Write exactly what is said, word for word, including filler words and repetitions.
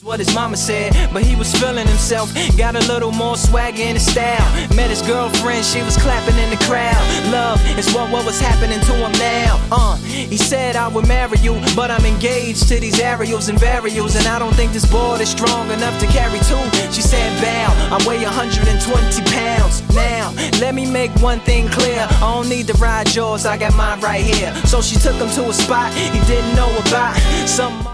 What his mama said, but he was feeling himself. Got a little more swagger in his style. Met his girlfriend, she was clapping in the crowd. Love is what, what was happening to him now. Uh, he said I would marry you, but I'm engaged to these aerials and varials, and I don't think this board is strong enough to carry two. She said bow, I weigh one hundred twenty pounds. Now, let me make one thing clear, I don't need to ride yours, I got mine right here. So she took him to a spot he didn't know about. Some